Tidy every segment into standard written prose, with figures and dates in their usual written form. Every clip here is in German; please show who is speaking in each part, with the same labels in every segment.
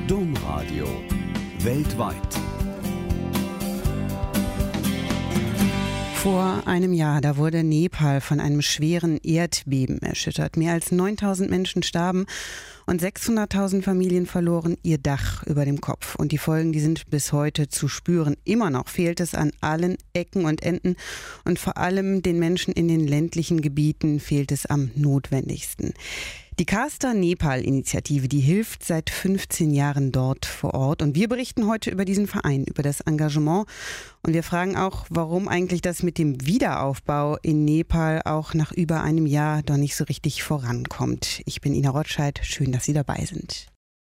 Speaker 1: Domradio weltweit.
Speaker 2: Vor einem Jahr, da wurde Nepal von einem schweren Erdbeben erschüttert. Mehr als 9.000 Menschen starben und 600.000 Familien verloren ihr Dach über dem Kopf. Und die Folgen, die sind bis heute zu spüren. Immer noch fehlt es an allen Ecken und Enden. Und vor allem den Menschen in den ländlichen Gebieten fehlt es am notwendigsten. Die Caster Nepal-Initiative, die hilft seit 15 Jahren dort vor Ort. Und wir berichten heute über diesen Verein, über das Engagement. Und wir fragen auch, warum eigentlich das mit dem Wiederaufbau in Nepal auch nach über einem Jahr doch nicht so richtig vorankommt. Ich bin Ina Rotscheid, schön, dass Sie dabei sind.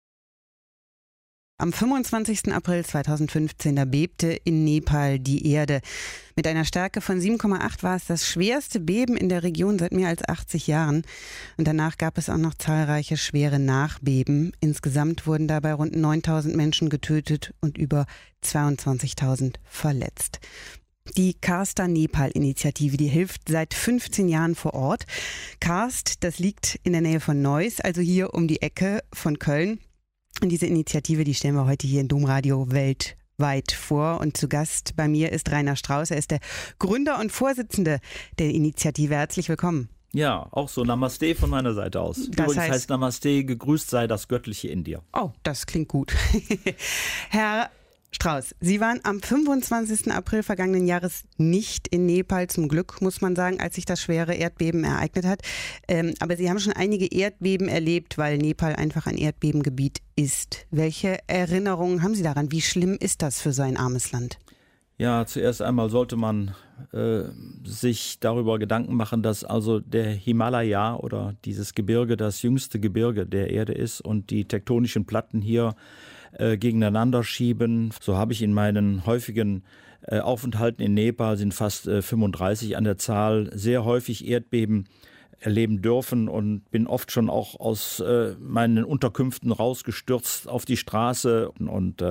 Speaker 2: Am 25. April 2015, da bebte in Nepal die Erde. Mit einer Stärke von 7,8 war es das schwerste Beben in der Region seit mehr als 80 Jahren. Und danach gab es auch noch zahlreiche schwere Nachbeben. Insgesamt wurden dabei rund 9.000 Menschen getötet und über 22.000 verletzt. Die Caster Nepal-Initiative, die hilft seit 15 Jahren vor Ort. Karst, das liegt in der Nähe von Neuss, also hier um die Ecke von Köln. Und diese Initiative, die stellen wir heute hier in Domradio weltweit vor. Und zu Gast bei mir ist Rainer Strauß. Er ist der Gründer und Vorsitzende der Initiative. Herzlich willkommen.
Speaker 3: Ja, auch so Namaste von meiner Seite aus. Übrigens heißt Namaste, gegrüßt sei das Göttliche in dir.
Speaker 2: Oh, das klingt gut. Herr Strauß, Sie waren am 25. April vergangenen Jahres nicht in Nepal, zum Glück, muss man sagen, als sich das schwere Erdbeben ereignet hat. Aber Sie haben schon einige Erdbeben erlebt, weil Nepal einfach ein Erdbebengebiet ist. Welche Erinnerungen haben Sie daran? Wie schlimm ist das für so ein armes Land?
Speaker 3: Ja, zuerst einmal sollte man sich darüber Gedanken machen, dass also der Himalaya oder dieses Gebirge das jüngste Gebirge der Erde ist und die tektonischen Platten hier gegeneinander schieben. So habe ich in meinen häufigen Aufenthalten in Nepal, sind fast 35 an der Zahl, sehr häufig Erdbeben erleben dürfen und bin oft schon auch aus meinen Unterkünften rausgestürzt auf die Straße. Und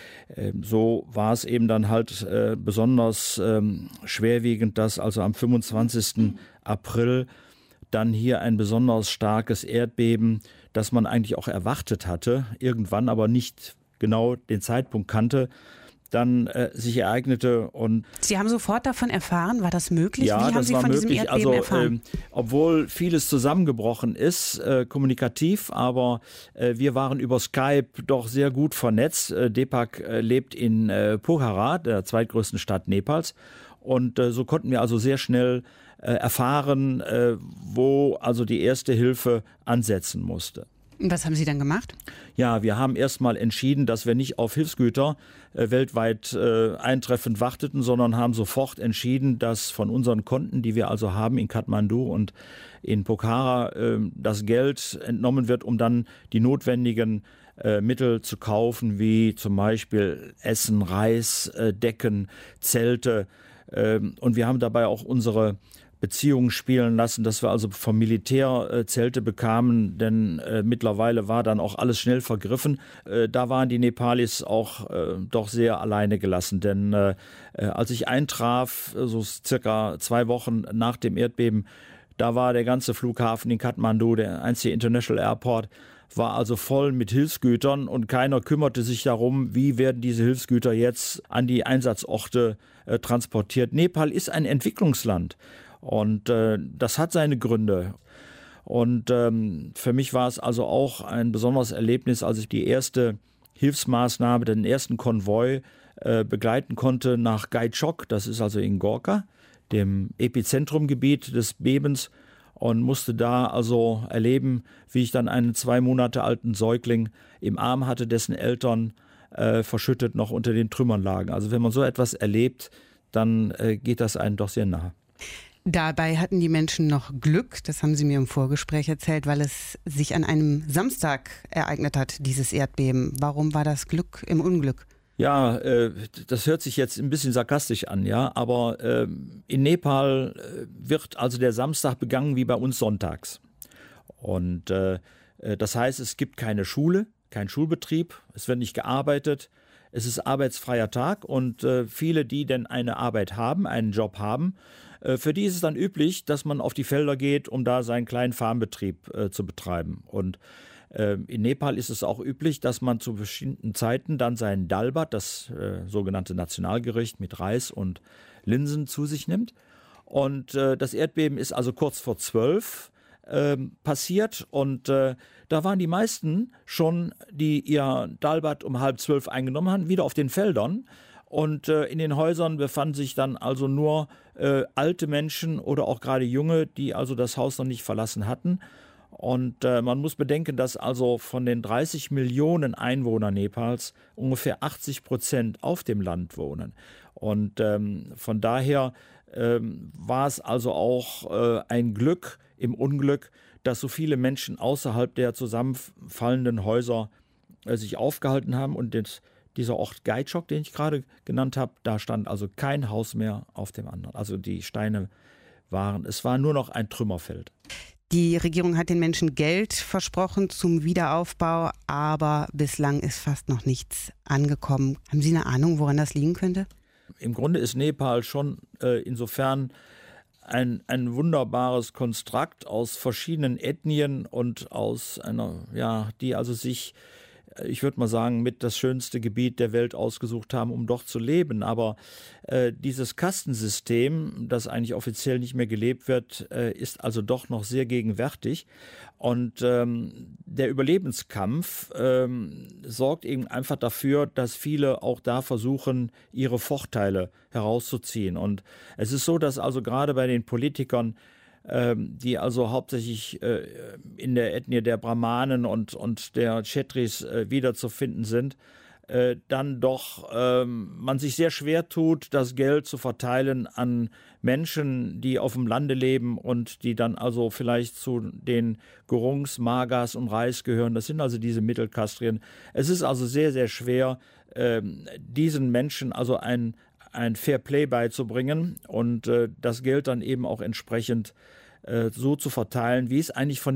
Speaker 3: so war es eben dann halt besonders schwerwiegend, dass also am 25. April dann hier ein besonders starkes Erdbeben, das man eigentlich auch erwartet hatte, irgendwann aber nicht genau den Zeitpunkt kannte, dann sich ereignete. Und
Speaker 2: Sie haben sofort davon erfahren, war das möglich?
Speaker 3: Ja,
Speaker 2: Wie haben
Speaker 3: das
Speaker 2: Sie
Speaker 3: war
Speaker 2: von
Speaker 3: möglich.
Speaker 2: diesem Erdbeben erfahren?
Speaker 3: Obwohl vieles zusammengebrochen ist, kommunikativ, aber wir waren über Skype doch sehr gut vernetzt. Deepak lebt in Pokhara, der zweitgrößten Stadt Nepals. Und so konnten wir also sehr schnell erfahren, wo also die erste Hilfe ansetzen musste.
Speaker 2: Und was haben Sie dann gemacht?
Speaker 3: Ja, wir haben erstmal entschieden, dass wir nicht auf Hilfsgüter weltweit eintreffend warteten, sondern haben sofort entschieden, dass von unseren Konten, die wir also haben in Kathmandu und in Pokhara, das Geld entnommen wird, um dann die notwendigen Mittel zu kaufen, wie zum Beispiel Essen, Reis, Decken, Zelte. Und wir haben dabei auch unsere Beziehungen spielen lassen, dass wir also vom Militär Zelte bekamen, denn mittlerweile war dann auch alles schnell vergriffen. Da waren die Nepalis auch doch sehr alleine gelassen, denn als ich eintraf, so circa 2 Wochen nach dem Erdbeben, da war der ganze Flughafen in Kathmandu, der einzige International Airport, war also voll mit Hilfsgütern und keiner kümmerte sich darum, wie werden diese Hilfsgüter jetzt an die Einsatzorte transportiert. Nepal ist ein Entwicklungsland. Und das hat seine Gründe. Und für mich war es also auch ein besonderes Erlebnis, als ich die erste Hilfsmaßnahme, den ersten Konvoi begleiten konnte nach Gaitchok, das ist also in Gorka, dem Epizentrumgebiet des Bebens, und musste da also erleben, wie ich dann einen 2 Monate alten Säugling im Arm hatte, dessen Eltern verschüttet noch unter den Trümmern lagen. Also wenn man so etwas erlebt, dann geht das einem doch sehr nahe.
Speaker 2: Dabei hatten die Menschen noch Glück, das haben Sie mir im Vorgespräch erzählt, weil es sich an einem Samstag ereignet hat, dieses Erdbeben. Warum war das Glück im Unglück?
Speaker 3: Ja, das hört sich jetzt ein bisschen sarkastisch an, ja, aber in Nepal wird also der Samstag begangen wie bei uns sonntags. Und das heißt, es gibt keine Schule, kein Schulbetrieb, es wird nicht gearbeitet, es ist arbeitsfreier Tag und viele, die denn eine Arbeit haben, einen Job haben, für die ist es dann üblich, dass man auf die Felder geht, um da seinen kleinen Farmbetrieb zu betreiben. Und In Nepal ist es auch üblich, dass man zu bestimmten Zeiten dann seinen Dalbat, das sogenannte Nationalgericht mit Reis und Linsen, zu sich nimmt. Und das Erdbeben ist also kurz vor 12 passiert und da waren die meisten schon, die ihr Dalbat um 11:30 eingenommen haben, wieder auf den Feldern. Und in den Häusern befanden sich dann also nur alte Menschen oder auch gerade Junge, die also das Haus noch nicht verlassen hatten. Und man muss bedenken, dass also von den 30 Millionen Einwohnern Nepals ungefähr 80% auf dem Land wohnen. Und von daher war es also auch ein Glück im Unglück, dass so viele Menschen außerhalb der zusammenfallenden Häuser sich aufgehalten haben. Und dieser Ort Gaitchok, den ich gerade genannt habe, da stand also kein Haus mehr auf dem anderen. Also die Steine es war nur noch ein Trümmerfeld.
Speaker 2: Die Regierung hat den Menschen Geld versprochen zum Wiederaufbau, aber bislang ist fast noch nichts angekommen. Haben Sie eine Ahnung, woran das liegen könnte?
Speaker 3: Im Grunde ist Nepal schon insofern ein wunderbares Konstrukt aus verschiedenen Ethnien und aus die also sich, ich würde mal sagen, mit das schönste Gebiet der Welt ausgesucht haben, um dort zu leben. Aber dieses Kastensystem, das eigentlich offiziell nicht mehr gelebt wird, ist also doch noch sehr gegenwärtig. Und der Überlebenskampf sorgt eben einfach dafür, dass viele auch da versuchen, ihre Vorteile herauszuziehen. Und es ist so, dass also gerade bei den Politikern, die also hauptsächlich in der Ethnie der Brahmanen und der Kshetris wiederzufinden sind, dann doch man sich sehr schwer tut, das Geld zu verteilen an Menschen, die auf dem Lande leben und die dann also vielleicht zu den Gurungs, Magas und Reis gehören. Das sind also diese Mittelkastrien. Es ist also sehr, sehr schwer, diesen Menschen also ein Fair Play beizubringen und das Geld dann eben auch entsprechend so zu verteilen, wie es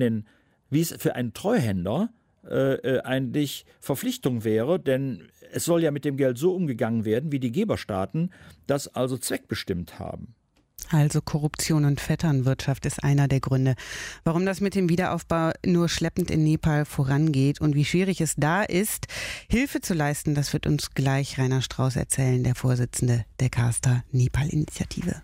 Speaker 3: für einen Treuhänder eigentlich Verpflichtung wäre, denn es soll ja mit dem Geld so umgegangen werden, wie die Geberstaaten das also zweckbestimmt haben.
Speaker 2: Also Korruption und Vetternwirtschaft ist einer der Gründe, warum das mit dem Wiederaufbau nur schleppend in Nepal vorangeht und wie schwierig es da ist, Hilfe zu leisten. Das wird uns gleich Rainer Strauß erzählen, der Vorsitzende der Kasta Nepal-Initiative.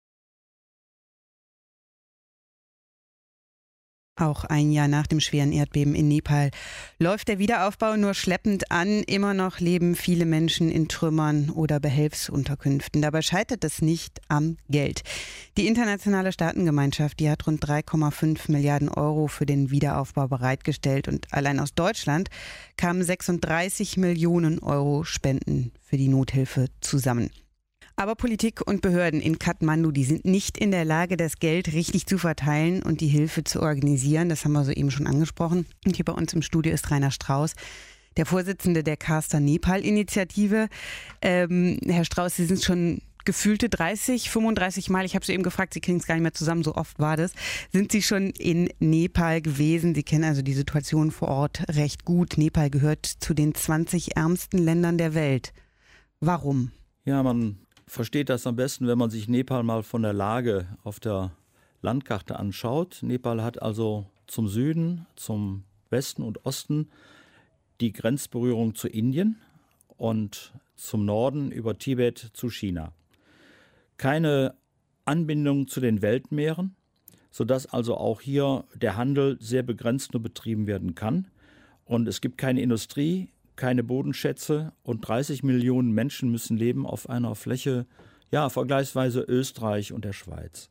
Speaker 2: Auch ein Jahr nach dem schweren Erdbeben in Nepal läuft der Wiederaufbau nur schleppend an. Immer noch leben viele Menschen in Trümmern oder Behelfsunterkünften. Dabei scheitert es nicht am Geld. Die internationale Staatengemeinschaft, die hat rund 3,5 Milliarden Euro für den Wiederaufbau bereitgestellt. Und allein aus Deutschland kamen 36 Millionen Euro Spenden für die Nothilfe zusammen. Aber Politik und Behörden in Kathmandu, die sind nicht in der Lage, das Geld richtig zu verteilen und die Hilfe zu organisieren. Das haben wir soeben schon angesprochen. Und hier bei uns im Studio ist Rainer Strauß, der Vorsitzende der Kasta Nepal-Initiative. Herr Strauß, Sie sind schon gefühlte 35 Mal, ich habe Sie eben gefragt, Sie kriegen es gar nicht mehr zusammen, so oft war das, sind Sie schon in Nepal gewesen. Sie kennen also die Situation vor Ort recht gut. Nepal gehört zu den 20 ärmsten Ländern der Welt. Warum?
Speaker 3: Ja, man versteht das am besten, wenn man sich Nepal mal von der Lage auf der Landkarte anschaut. Nepal hat also zum Süden, zum Westen und Osten die Grenzberührung zu Indien und zum Norden über Tibet zu China. Keine Anbindung zu den Weltmeeren, sodass also auch hier der Handel sehr begrenzt nur betrieben werden kann. Und es gibt keine Industrie, keine Bodenschätze und 30 Millionen Menschen müssen leben auf einer Fläche, ja, vergleichsweise Österreich und der Schweiz.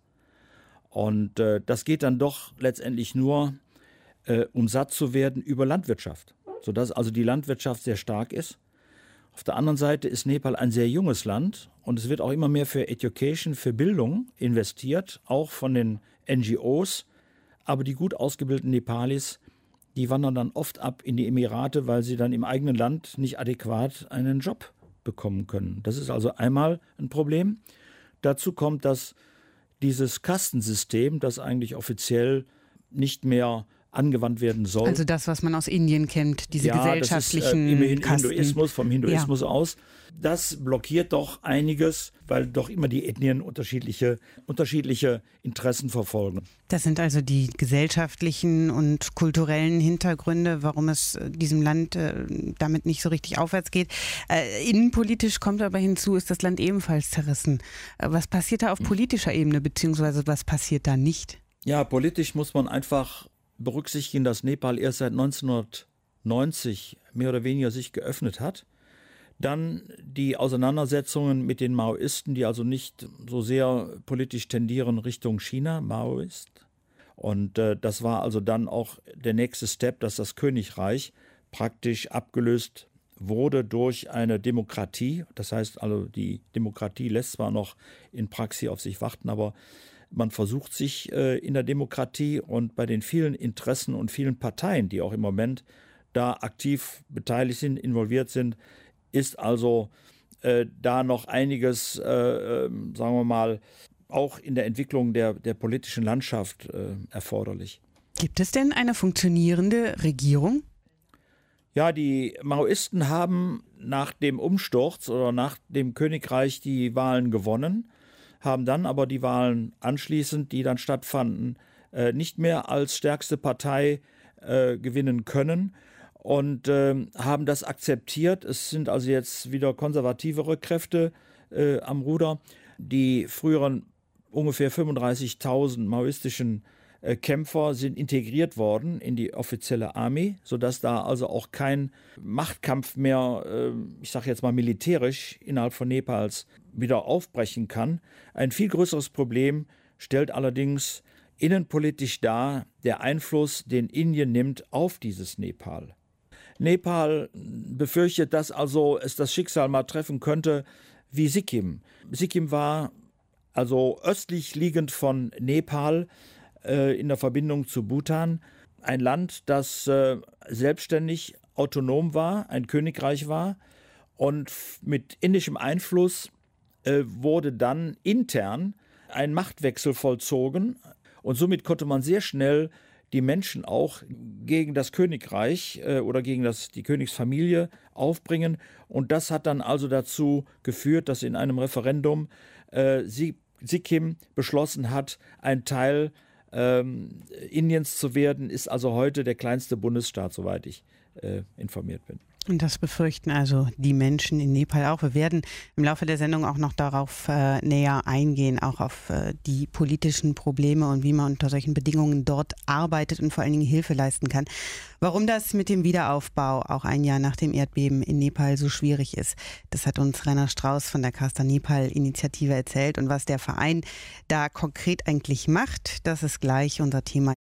Speaker 3: Und das geht dann doch letztendlich nur, um satt zu werden, über Landwirtschaft, sodass also die Landwirtschaft sehr stark ist. Auf der anderen Seite ist Nepal ein sehr junges Land und es wird auch immer mehr für Education, für Bildung investiert, auch von den NGOs. Aber die gut ausgebildeten Nepalis, die wandern dann oft ab in die Emirate, weil sie dann im eigenen Land nicht adäquat einen Job bekommen können. Das ist also einmal ein Problem. Dazu kommt, dass dieses Kastensystem, das eigentlich offiziell nicht mehr angewandt werden soll.
Speaker 2: Also das, was man aus Indien kennt, diese gesellschaftlichen
Speaker 3: das ist, immerhin
Speaker 2: Kasten.
Speaker 3: vom Hinduismus aus. Das blockiert doch einiges, weil doch immer die Ethnien unterschiedliche Interessen verfolgen.
Speaker 2: Das sind also die gesellschaftlichen und kulturellen Hintergründe, warum es diesem Land damit nicht so richtig aufwärts geht. Innenpolitisch kommt aber hinzu, ist das Land ebenfalls zerrissen. Was passiert da auf politischer Ebene, beziehungsweise was passiert da nicht?
Speaker 3: Ja, politisch muss man einfach berücksichtigen, dass Nepal erst seit 1990 mehr oder weniger sich geöffnet hat. Dann die Auseinandersetzungen mit den Maoisten, die also nicht so sehr politisch tendieren Richtung China, Maoist. Und das war also dann auch der nächste Step, dass das Königreich praktisch abgelöst wurde durch eine Demokratie. Das heißt also, die Demokratie lässt zwar noch in Praxis auf sich warten, aber man versucht sich in der Demokratie und bei den vielen Interessen und vielen Parteien, die auch im Moment da aktiv beteiligt sind, involviert sind, ist also da noch einiges, sagen wir mal, auch in der Entwicklung der politischen Landschaft erforderlich.
Speaker 2: Gibt es denn eine funktionierende Regierung?
Speaker 3: Ja, die Maoisten haben nach dem Umsturz oder nach dem Königreich die Wahlen gewonnen, haben dann aber die Wahlen anschließend, die dann stattfanden, nicht mehr als stärkste Partei gewinnen können und haben das akzeptiert. Es sind also jetzt wieder konservativere Kräfte am Ruder. Die früheren ungefähr 35.000 maoistischen Kämpfer sind integriert worden in die offizielle Armee, sodass da also auch kein Machtkampf mehr, ich sage jetzt mal militärisch, innerhalb von Nepals wieder aufbrechen kann. Ein viel größeres Problem stellt allerdings innenpolitisch dar der Einfluss, den Indien nimmt auf dieses Nepal. Nepal befürchtet, dass also es das Schicksal mal treffen könnte wie Sikkim. Sikkim war also östlich liegend von Nepal, in der Verbindung zu Bhutan, ein Land, das selbstständig autonom war, ein Königreich war und mit indischem Einfluss wurde dann intern ein Machtwechsel vollzogen und somit konnte man sehr schnell die Menschen auch gegen das Königreich oder gegen die Königsfamilie aufbringen und das hat dann also dazu geführt, dass in einem Referendum Sikkim beschlossen hat, ein Teil Indiens zu werden, ist also heute der kleinste Bundesstaat, soweit ich informiert bin.
Speaker 2: Und das befürchten also die Menschen in Nepal auch. Wir werden im Laufe der Sendung auch noch darauf näher eingehen, auch auf die politischen Probleme und wie man unter solchen Bedingungen dort arbeitet und vor allen Dingen Hilfe leisten kann. Warum das mit dem Wiederaufbau auch ein Jahr nach dem Erdbeben in Nepal so schwierig ist, das hat uns Rainer Strauß von der Casta Nepal-Initiative erzählt. Und was der Verein da konkret eigentlich macht, das ist gleich unser Thema.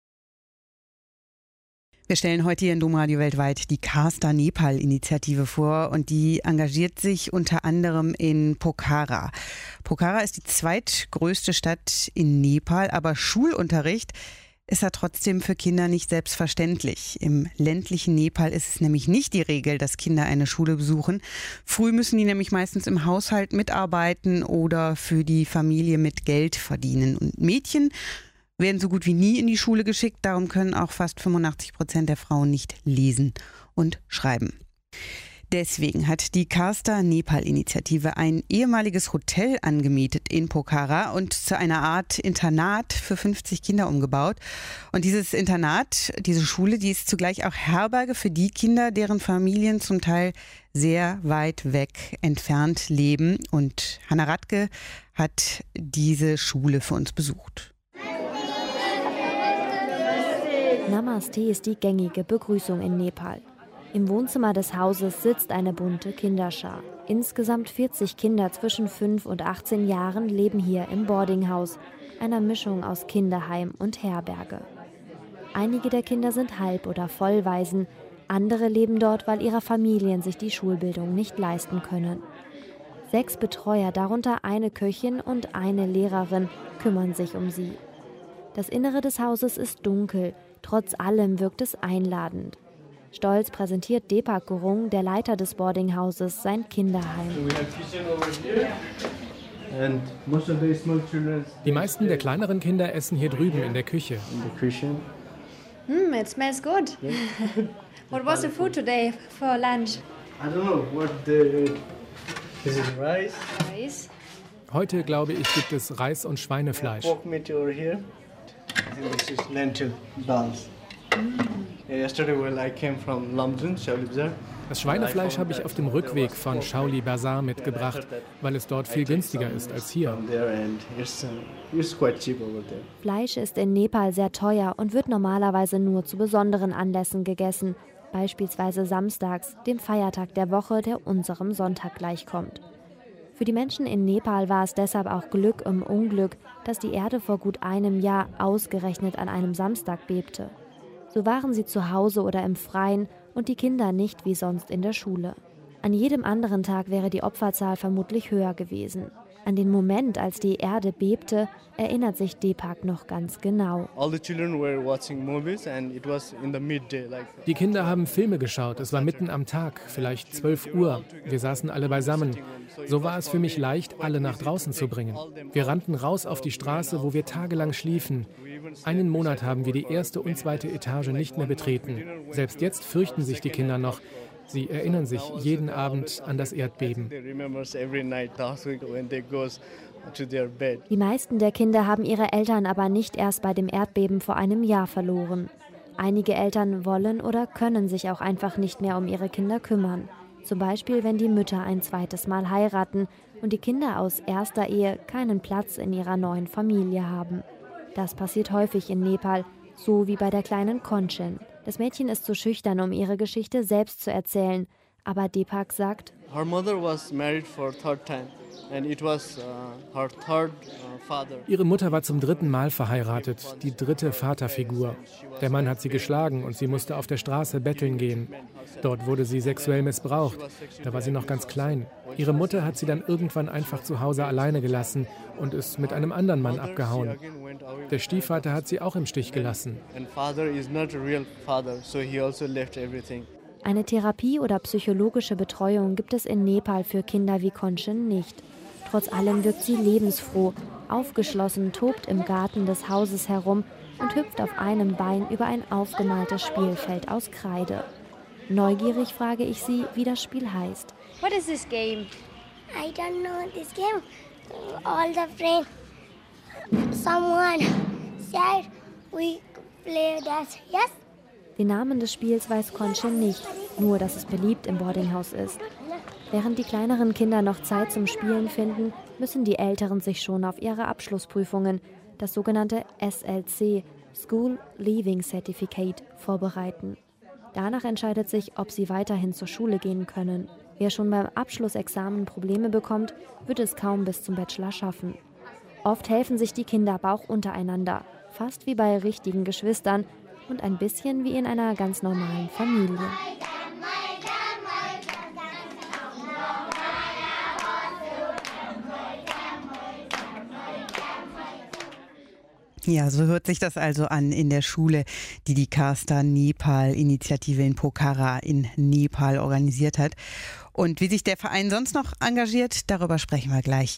Speaker 2: Wir stellen heute hier in Domradio weltweit die Casta Nepal-Initiative vor und die engagiert sich unter anderem in Pokhara. Pokhara ist die zweitgrößte Stadt in Nepal, aber Schulunterricht ist ja trotzdem für Kinder nicht selbstverständlich. Im ländlichen Nepal ist es nämlich nicht die Regel, dass Kinder eine Schule besuchen. Früh müssen die nämlich meistens im Haushalt mitarbeiten oder für die Familie mit Geld verdienen. Und Mädchen werden so gut wie nie in die Schule geschickt. Darum können auch fast 85% der Frauen nicht lesen und schreiben. Deswegen hat die Casta Nepal-Initiative ein ehemaliges Hotel angemietet in Pokhara und zu einer Art Internat für 50 Kinder umgebaut. Und dieses Internat, diese Schule, die ist zugleich auch Herberge für die Kinder, deren Familien zum Teil sehr weit weg entfernt leben. Und Hanna Radke hat diese Schule für uns besucht.
Speaker 4: Namaste ist die gängige Begrüßung in Nepal. Im Wohnzimmer des Hauses sitzt eine bunte Kinderschar. Insgesamt 40 Kinder zwischen 5 und 18 Jahren leben hier im Boardinghaus, einer Mischung aus Kinderheim und Herberge. Einige der Kinder sind Halb- oder Vollwaisen, andere leben dort, weil ihre Familien sich die Schulbildung nicht leisten können. 6 Betreuer, darunter eine Köchin und eine Lehrerin, kümmern sich um sie. Das Innere des Hauses ist dunkel, trotz allem wirkt es einladend. Stolz präsentiert Deepak Gurung, der Leiter des Boardinghauses, sein Kinderheim.
Speaker 5: Die meisten der kleineren Kinder essen hier drüben in der Küche. It smells good. What was the food today for lunch?
Speaker 6: I don't know this is rice.
Speaker 5: Rice.
Speaker 7: Heute, glaube ich, gibt es Reis und Schweinefleisch.
Speaker 6: Pork meat over here. I think this is lentil dals. Yesterday when I came from Lamjung, Shaoli Bazaar.
Speaker 7: Das Schweinefleisch habe ich auf dem Rückweg von Shaoli Bazaar mitgebracht, weil es dort viel günstiger ist als hier.
Speaker 4: Fleisch ist in Nepal sehr teuer und wird normalerweise nur zu besonderen Anlässen gegessen, beispielsweise samstags, dem Feiertag der Woche, der unserem Sonntag gleichkommt. Für die Menschen in Nepal war es deshalb auch Glück im Unglück, dass die Erde vor gut einem Jahr ausgerechnet an einem Samstag bebte. So waren sie zu Hause oder im Freien und die Kinder nicht wie sonst in der Schule. An jedem anderen Tag wäre die Opferzahl vermutlich höher gewesen. An den Moment, als die Erde bebte, erinnert sich Deepak noch ganz genau.
Speaker 7: Die Kinder haben Filme geschaut, es war mitten am Tag, vielleicht 12 Uhr. Wir saßen alle beisammen. So war es für mich leicht, alle nach draußen zu bringen. Wir rannten raus auf die Straße, wo wir tagelang schliefen. Einen Monat haben wir die erste und zweite Etage nicht mehr betreten. Selbst jetzt fürchten sich die Kinder noch. Sie erinnern sich jeden Abend an das Erdbeben.
Speaker 4: Die meisten der Kinder haben ihre Eltern aber nicht erst bei dem Erdbeben vor einem Jahr verloren. Einige Eltern wollen oder können sich auch einfach nicht mehr um ihre Kinder kümmern. Zum Beispiel, wenn die Mütter ein zweites Mal heiraten und die Kinder aus erster Ehe keinen Platz in ihrer neuen Familie haben. Das passiert häufig in Nepal, so wie bei der kleinen Konchin. Das Mädchen ist zu schüchtern, um ihre Geschichte selbst zu erzählen. Aber Deepak sagt,
Speaker 6: Her mother was married for third time and it was her third father.
Speaker 7: Ihre Mutter war zum 3. Mal verheiratet, die 3. Vaterfigur. Der Mann hat sie geschlagen und sie musste auf der Straße betteln gehen. Dort wurde sie sexuell missbraucht. Da war sie noch ganz klein. Ihre Mutter hat sie dann irgendwann einfach zu Hause alleine gelassen und ist mit einem anderen Mann abgehauen. Der Stiefvater hat sie auch im Stich gelassen.
Speaker 4: Eine Therapie oder psychologische Betreuung gibt es in Nepal für Kinder wie Konchin nicht. Trotz allem wirkt sie lebensfroh, aufgeschlossen, tobt im Garten des Hauses herum und hüpft auf einem Bein über ein aufgemaltes Spielfeld aus Kreide. Neugierig frage ich sie, wie das Spiel heißt.
Speaker 5: What is this game?
Speaker 8: I don't know this game. All the friends, someone said we play that. Yes?
Speaker 4: Den Namen des Spiels weiß Konchin nicht, nur dass es beliebt im Boardinghaus ist. Während die kleineren Kinder noch Zeit zum Spielen finden, müssen die Älteren sich schon auf ihre Abschlussprüfungen, das sogenannte SLC, School Leaving Certificate, vorbereiten. Danach entscheidet sich, ob sie weiterhin zur Schule gehen können. Wer schon beim Abschlussexamen Probleme bekommt, wird es kaum bis zum Bachelor schaffen. Oft helfen sich die Kinder aber auch untereinander, fast wie bei richtigen Geschwistern und ein bisschen wie in einer ganz normalen Familie.
Speaker 2: Ja, so hört sich das also an in der Schule, die die Kasta Nepal-Initiative in Pokhara in Nepal organisiert hat. Und wie sich der Verein sonst noch engagiert, darüber sprechen wir gleich.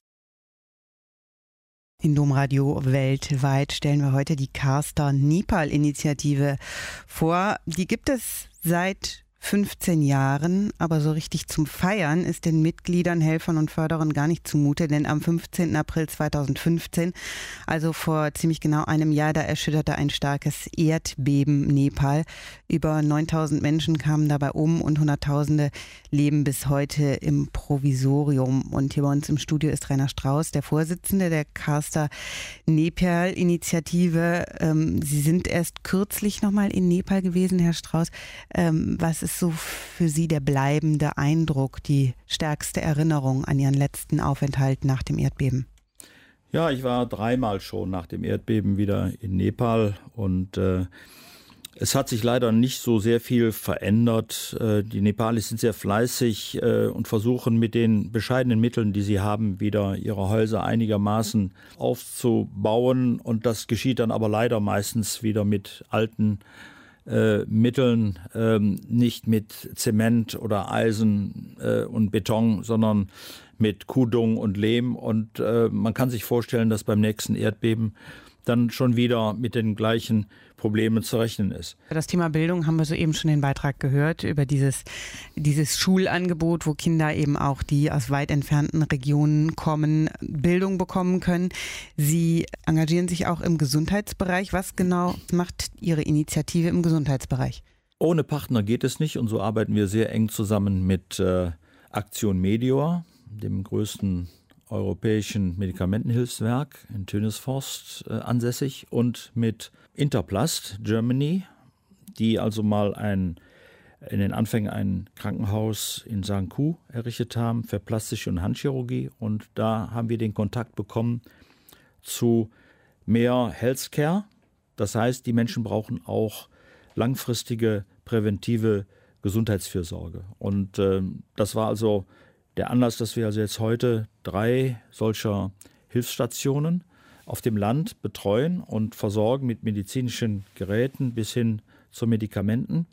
Speaker 2: In Domradio weltweit stellen wir heute die Kasta Nepal-Initiative vor. Die gibt es seit 15 Jahren, aber so richtig zum Feiern ist den Mitgliedern, Helfern und Förderern gar nicht zumute, denn am 15. April 2015, also vor ziemlich genau einem Jahr, da erschütterte ein starkes Erdbeben Nepal. Über 9.000 Menschen kamen dabei um und Hunderttausende leben bis heute im Provisorium. Und hier bei uns im Studio ist Rainer Strauß, der Vorsitzende der Kasta Nepal-Initiative. Sie sind erst kürzlich nochmal in Nepal gewesen, Herr Strauß. Was ist so für Sie der bleibende Eindruck, die stärkste Erinnerung an Ihren letzten Aufenthalt nach dem Erdbeben?
Speaker 3: Ja, ich war 3-mal schon nach dem Erdbeben wieder in Nepal und es hat sich leider nicht so sehr viel verändert. Die Nepalis sind sehr fleißig und versuchen mit den bescheidenen Mitteln, die sie haben, wieder ihre Häuser einigermaßen aufzubauen. Und das geschieht dann aber leider meistens wieder mit alten Mitteln, nicht mit Zement oder Eisen und Beton, sondern mit Kuhdung und Lehm. Und man kann sich vorstellen, dass beim nächsten Erdbeben dann schon wieder mit den gleichen Problemen zu rechnen ist.
Speaker 2: Für das Thema Bildung haben wir soeben schon den Beitrag gehört über dieses Schulangebot, wo Kinder eben auch, die aus weit entfernten Regionen kommen, Bildung bekommen können. Sie engagieren sich auch im Gesundheitsbereich. Was genau macht Ihre Initiative im Gesundheitsbereich?
Speaker 3: Ohne Partner geht es nicht und so arbeiten wir sehr eng zusammen mit Aktion Medior, dem größten europäischen Medikamentenhilfswerk in Tönisforst ansässig, und mit Interplast Germany, die also mal in den Anfängen ein Krankenhaus in St. Cloud errichtet haben für plastische und Handchirurgie. Und da haben wir den Kontakt bekommen zu mehr Healthcare. Das heißt, die Menschen brauchen auch langfristige präventive Gesundheitsfürsorge. Und das war also der Anlass, dass wir also jetzt heute 3 solcher Hilfsstationen auf dem Land betreuen und versorgen mit medizinischen Geräten bis hin zu Medikamenten.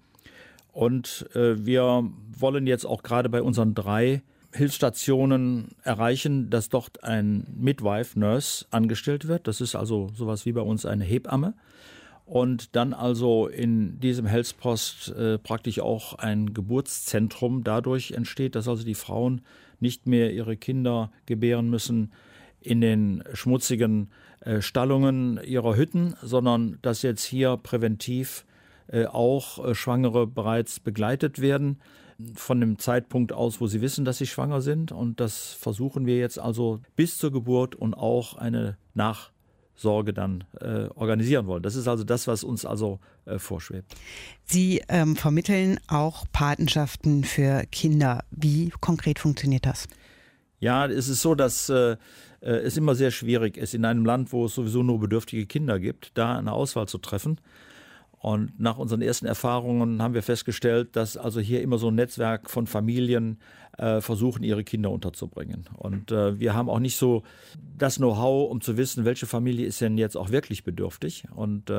Speaker 3: Und wir wollen jetzt auch gerade bei unseren 3 Hilfsstationen erreichen, dass dort ein Midwife, Nurse angestellt wird. Das ist also sowas wie bei uns eine Hebamme. Und dann also in diesem Healthpost praktisch auch ein Geburtszentrum dadurch entsteht, dass also die Frauen nicht mehr ihre Kinder gebären müssen in den schmutzigen Stallungen ihrer Hütten, sondern dass jetzt hier präventiv auch Schwangere bereits begleitet werden von dem Zeitpunkt aus, wo sie wissen, dass sie schwanger sind. Und das versuchen wir jetzt also bis zur Geburt und auch eine Nachsorge dann organisieren wollen. Das ist also das, was uns also vorschwebt.
Speaker 2: Sie vermitteln auch Patenschaften für Kinder. Wie konkret funktioniert das?
Speaker 3: Ja, es ist so, dass es immer sehr schwierig ist, in einem Land, wo es sowieso nur bedürftige Kinder gibt, da eine Auswahl zu treffen. Und nach unseren ersten Erfahrungen haben wir festgestellt, dass also hier immer so ein Netzwerk von Familien versuchen, ihre Kinder unterzubringen. Und wir haben auch nicht so das Know-how, um zu wissen, welche Familie ist denn jetzt auch wirklich bedürftig. Und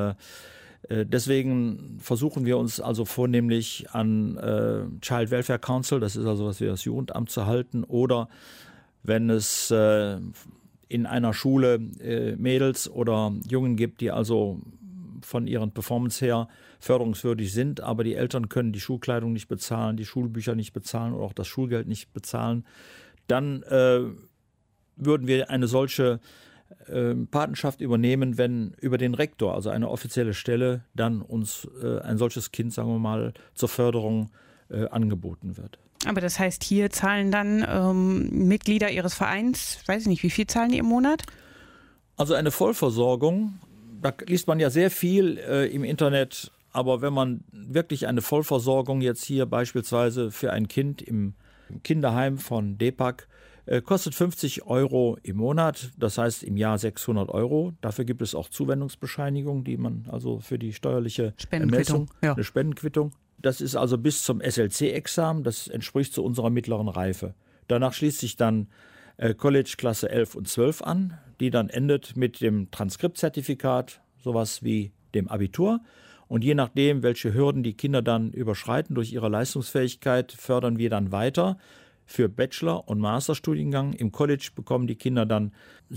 Speaker 3: deswegen versuchen wir uns also vornehmlich an Child Welfare Council, das ist also was wie das Jugendamt, zu halten, oder wenn es in einer Schule Mädels oder Jungen gibt, die also von ihren Performance her förderungswürdig sind, aber die Eltern können die Schulkleidung nicht bezahlen, die Schulbücher nicht bezahlen oder auch das Schulgeld nicht bezahlen, dann würden wir eine solche Patenschaft übernehmen, wenn über den Rektor, also eine offizielle Stelle, dann uns ein solches Kind, sagen wir mal, zur Förderung angeboten wird.
Speaker 2: Aber das heißt, hier zahlen dann Mitglieder Ihres Vereins, weiß ich nicht, wie viel zahlen die im Monat?
Speaker 3: Also eine Vollversorgung, da liest man ja sehr viel im Internet, aber wenn man wirklich eine Vollversorgung jetzt hier beispielsweise für ein Kind im Kinderheim von DEPAC kostet 50 € im Monat, das heißt im Jahr 600 €. Dafür gibt es auch Zuwendungsbescheinigungen, die man also für die steuerliche Ermessung, eine Spendenquittung. Das ist also bis zum SLC-Examen, das entspricht zu unserer mittleren Reife. Danach schließt sich dann College Klasse 11 und 12 an, die dann endet mit dem Transkriptzertifikat, sowas wie dem Abitur. Und je nachdem, welche Hürden die Kinder dann überschreiten durch ihre Leistungsfähigkeit, fördern wir dann weiter für Bachelor- und Masterstudiengang. Im College bekommen die Kinder dann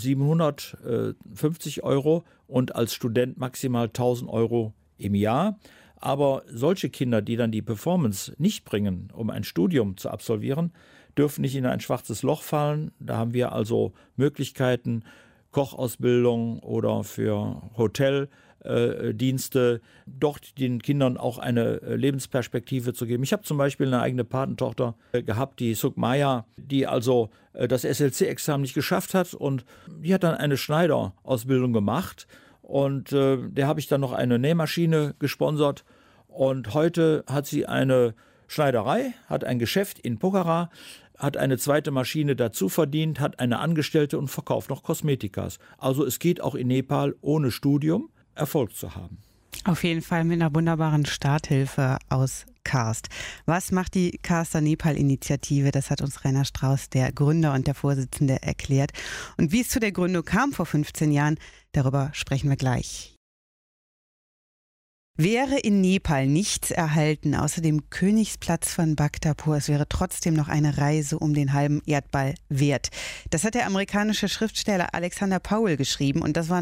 Speaker 3: 750 € und als Student maximal 1.000 € im Jahr. Aber solche Kinder, die dann die Performance nicht bringen, um ein Studium zu absolvieren, dürfen nicht in ein schwarzes Loch fallen. Da haben wir also Möglichkeiten, Kochausbildung oder für Hoteldienste, dort den Kindern auch eine Lebensperspektive zu geben. Ich habe zum Beispiel eine eigene Patentochter gehabt, die Sukmaya, die also das SLC-Examen nicht geschafft hat, und die hat dann eine Schneiderausbildung gemacht. Und der habe ich dann noch eine Nähmaschine gesponsert. Und heute hat sie eine Schneiderei, hat ein Geschäft in Pokhara, hat eine zweite Maschine dazu verdient, hat eine Angestellte und verkauft noch Kosmetikas. Also es geht auch in Nepal ohne Studium Erfolg zu haben.
Speaker 2: Auf jeden Fall mit einer wunderbaren Starthilfe aus KAST. Was macht die KASTer Nepal-Initiative? Das hat uns Rainer Strauß, der Gründer und der Vorsitzende, erklärt. Und wie es zu der Gründung kam vor 15 Jahren, darüber sprechen wir gleich. Wäre in Nepal nichts erhalten, außer dem Königsplatz von Bhaktapur, es wäre trotzdem noch eine Reise um den halben Erdball wert. Das hat der amerikanische Schriftsteller Alexander Powell geschrieben und das war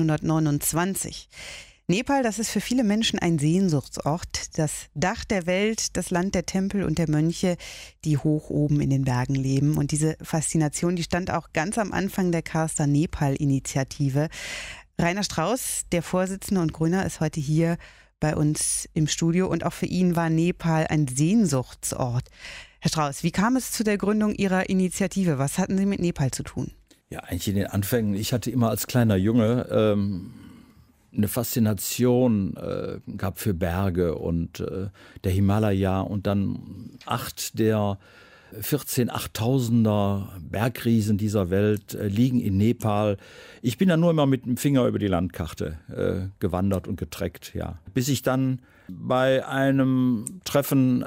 Speaker 2: 1929. Nepal, das ist für viele Menschen ein Sehnsuchtsort, das Dach der Welt, das Land der Tempel und der Mönche, die hoch oben in den Bergen leben. Und diese Faszination, die stand auch ganz am Anfang der Karsta Nepal-Initiative. Rainer Strauß, der Vorsitzende und Gründer, ist heute hier bei uns im Studio und auch für ihn war Nepal ein Sehnsuchtsort. Herr Strauß, wie kam es zu der Gründung Ihrer Initiative? Was hatten Sie mit Nepal zu tun?
Speaker 3: Ja, eigentlich in den Anfängen. Ich hatte immer als kleiner Junge eine Faszination gehabt für Berge und der Himalaya und dann 8 der 14 8000er Bergriesen dieser Welt liegen in Nepal. Ich bin da nur immer mit dem Finger über die Landkarte gewandert und getreckt, ja. Bis ich dann bei einem Treffen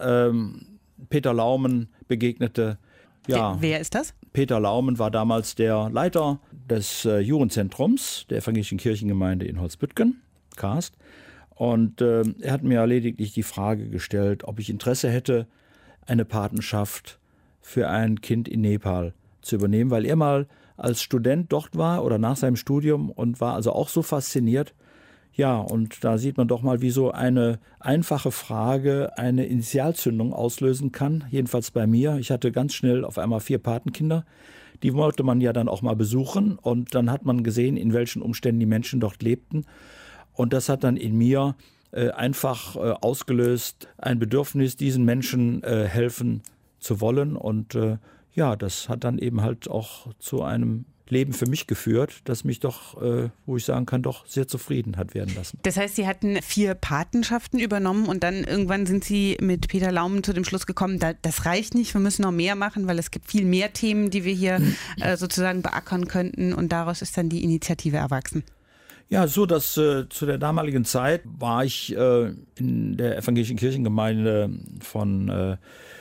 Speaker 3: Peter Laumen begegnete. Ja,
Speaker 2: wer ist das?
Speaker 3: Peter Laumen war damals der Leiter des Jugendzentrums der evangelischen Kirchengemeinde in Holzbüttgen, Karst. Und er hat mir lediglich die Frage gestellt, ob ich Interesse hätte, eine Patenschaft für ein Kind in Nepal zu übernehmen, weil er mal als Student dort war oder nach seinem Studium und war also auch so fasziniert. Ja, und da sieht man doch mal, wie so eine einfache Frage eine Initialzündung auslösen kann, jedenfalls bei mir. Ich hatte ganz schnell auf einmal 4 Patenkinder, die wollte man ja dann auch mal besuchen und dann hat man gesehen, in welchen Umständen die Menschen dort lebten und das hat dann in mir einfach ausgelöst, ein Bedürfnis, diesen Menschen helfen zu wollen und ja, das hat dann eben halt auch zu einem Leben für mich geführt, das mich doch, wo ich sagen kann, doch sehr zufrieden hat werden lassen.
Speaker 2: Das heißt, Sie hatten 4 Patenschaften übernommen und dann irgendwann sind Sie mit Peter Laumen zu dem Schluss gekommen, das reicht nicht, wir müssen noch mehr machen, weil es gibt viel mehr Themen, die wir hier sozusagen beackern könnten und daraus ist dann die Initiative erwachsen.
Speaker 3: Ja, so dass zu der damaligen Zeit war ich in der evangelischen Kirchengemeinde von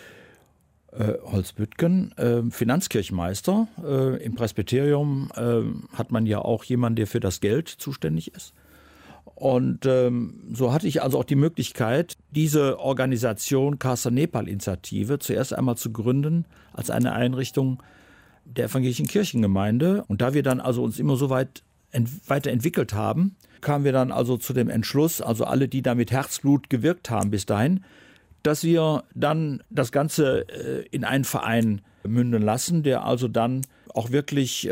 Speaker 3: Holzbüttgen, Finanzkirchenmeister. Im Presbyterium hat man ja auch jemanden, der für das Geld zuständig ist. Und so hatte ich also auch die Möglichkeit, diese Organisation Karsta Nepal-Initiative zuerst einmal zu gründen als eine Einrichtung der evangelischen Kirchengemeinde. Und da wir dann also uns immer so weiterentwickelt haben, kamen wir dann also zu dem Entschluss, also alle, die da mit Herzblut gewirkt haben bis dahin, dass wir dann das Ganze in einen Verein münden lassen, der also dann auch wirklich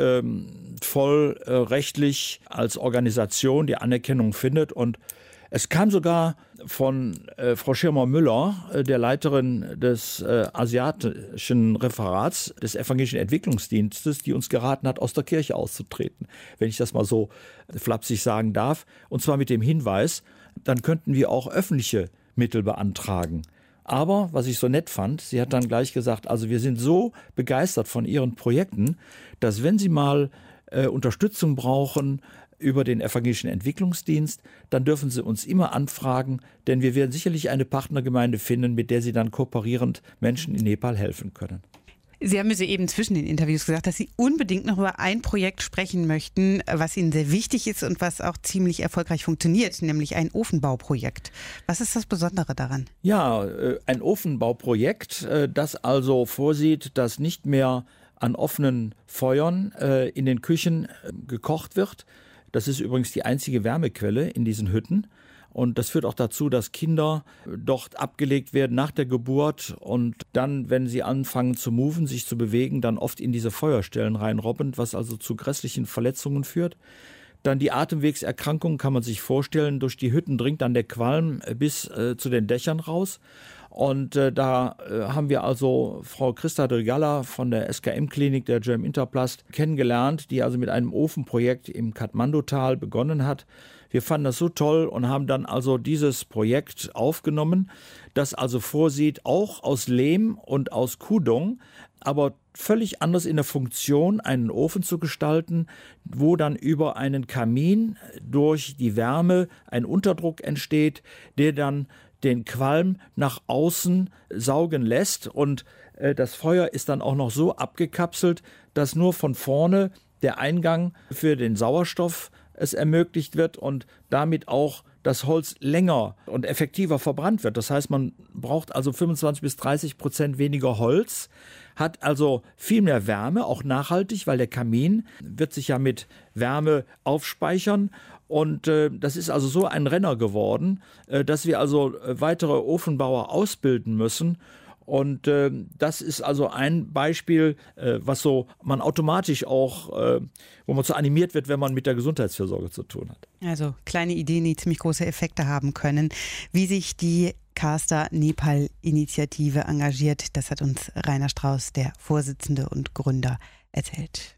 Speaker 3: voll rechtlich als Organisation die Anerkennung findet. Und es kam sogar von Frau Schirmer-Müller, der Leiterin des asiatischen Referats des Evangelischen Entwicklungsdienstes, die uns geraten hat, aus der Kirche auszutreten, wenn ich das mal so flapsig sagen darf. Und zwar mit dem Hinweis, dann könnten wir auch öffentliche Mittel beantragen. Aber, was ich so nett fand, sie hat dann gleich gesagt, also wir sind so begeistert von Ihren Projekten, dass wenn Sie mal Unterstützung brauchen über den Evangelischen Entwicklungsdienst, dann dürfen Sie uns immer anfragen, denn wir werden sicherlich eine Partnergemeinde finden, mit der Sie dann kooperierend Menschen in Nepal helfen können.
Speaker 2: Sie haben mir soeben zwischen den Interviews gesagt, dass Sie unbedingt noch über ein Projekt sprechen möchten, was Ihnen sehr wichtig ist und was auch ziemlich erfolgreich funktioniert, nämlich ein Ofenbauprojekt. Was ist das Besondere daran?
Speaker 3: Ja, ein Ofenbauprojekt, das also vorsieht, dass nicht mehr an offenen Feuern in den Küchen gekocht wird. Das ist übrigens die einzige Wärmequelle in diesen Hütten. Und das führt auch dazu, dass Kinder dort abgelegt werden nach der Geburt und dann, wenn sie anfangen zu moven, sich zu bewegen, dann oft in diese Feuerstellen reinrobben, was also zu grässlichen Verletzungen führt. Dann die Atemwegserkrankungen kann man sich vorstellen. Durch die Hütten dringt dann der Qualm bis zu den Dächern raus. Und da haben wir also Frau Christa Drigala von der SKM-Klinik der German Interplast kennengelernt, die also mit einem Ofenprojekt im Kathmandu-Tal begonnen hat. Wir fanden das so toll und haben dann also dieses Projekt aufgenommen, das also vorsieht, auch aus Lehm und aus Kuhdung, aber völlig anders in der Funktion, einen Ofen zu gestalten, wo dann über einen Kamin durch die Wärme ein Unterdruck entsteht, der dann den Qualm nach außen saugen lässt und das Feuer ist dann auch noch so abgekapselt, dass nur von vorne der Eingang für den Sauerstoff es ermöglicht wird und damit auch das Holz länger und effektiver verbrannt wird. Das heißt, man braucht also 25-30% weniger Holz, hat also viel mehr Wärme, auch nachhaltig, weil der Kamin wird sich ja mit Wärme aufspeichern. Und das ist also so ein Renner geworden, dass wir also weitere Ofenbauer ausbilden müssen. Und das ist also ein Beispiel, was so man automatisch auch, wo man so animiert wird, wenn man mit der Gesundheitsfürsorge zu tun hat.
Speaker 2: Also kleine Ideen, die ziemlich große Effekte haben können. Wie sich die Caster Nepal-Initiative engagiert, das hat uns Rainer Strauß, der Vorsitzende und Gründer, erzählt.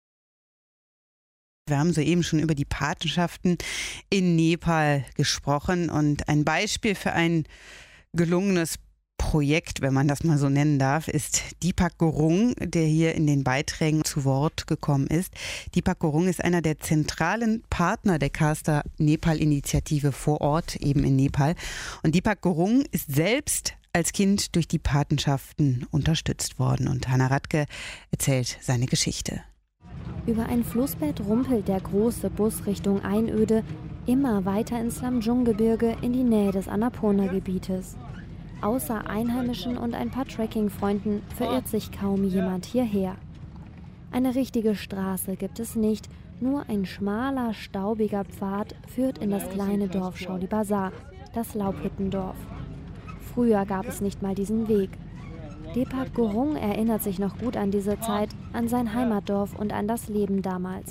Speaker 2: Wir haben soeben schon über die Patenschaften in Nepal gesprochen und ein Beispiel für ein gelungenes Projekt, wenn man das mal so nennen darf, ist Deepak Gurung, der hier in den Beiträgen zu Wort gekommen ist. Deepak Gurung ist einer der zentralen Partner der Caster Nepal-Initiative vor Ort, eben in Nepal. Und Deepak Gurung ist selbst als Kind durch die Patenschaften unterstützt worden. Und Hannah Radke erzählt seine Geschichte.
Speaker 4: Über ein Flussbett rumpelt der große Bus Richtung Einöde, immer weiter ins Lamjung-Gebirge in die Nähe des Annapurna-Gebietes. Außer Einheimischen und ein paar Trekking-Freunden verirrt sich kaum jemand hierher. Eine richtige Straße gibt es nicht, nur ein schmaler, staubiger Pfad führt in das kleine Dorf Shauli Bazar, das Laubhüttendorf. Früher gab es nicht mal diesen Weg. Deepak Gurung erinnert sich noch gut an diese Zeit, an sein Heimatdorf und an das Leben damals.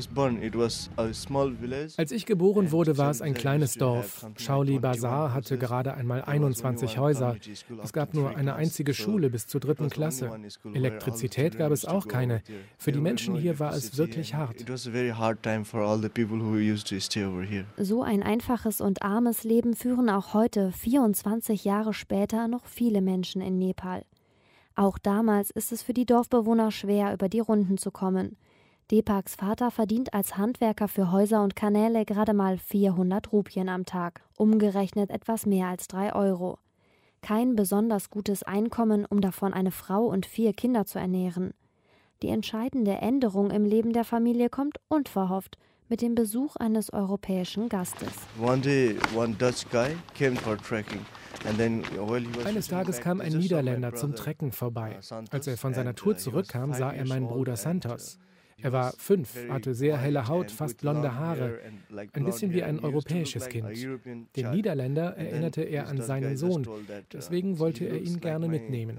Speaker 7: Als ich geboren wurde, war es ein kleines Dorf. Shauli Bazar hatte gerade einmal 21 Häuser. Es gab nur eine einzige Schule bis zur 3. Klasse. Elektrizität gab es auch keine. Für die Menschen hier war es wirklich hart.
Speaker 4: So ein einfaches und armes Leben führen auch heute, 24 Jahre später, noch viele Menschen in Nepal. Auch damals ist es für die Dorfbewohner schwer, über die Runden zu kommen. Deepaks Vater verdient als Handwerker für Häuser und Kanäle gerade mal 400 Rupien am Tag, umgerechnet etwas mehr als 3 Euro. Kein besonders gutes Einkommen, um davon eine Frau und 4 Kinder zu ernähren. Die entscheidende Änderung im Leben der Familie kommt unverhofft mit dem Besuch eines europäischen Gastes.
Speaker 7: Eines Tages kam ein Niederländer zum Trekken vorbei. Als er von seiner Tour zurückkam, sah er meinen Bruder Santos. Er war 5, hatte sehr helle Haut, fast blonde Haare, ein bisschen wie ein europäisches Kind. Den Niederländer erinnerte er an seinen Sohn, deswegen wollte er ihn gerne mitnehmen.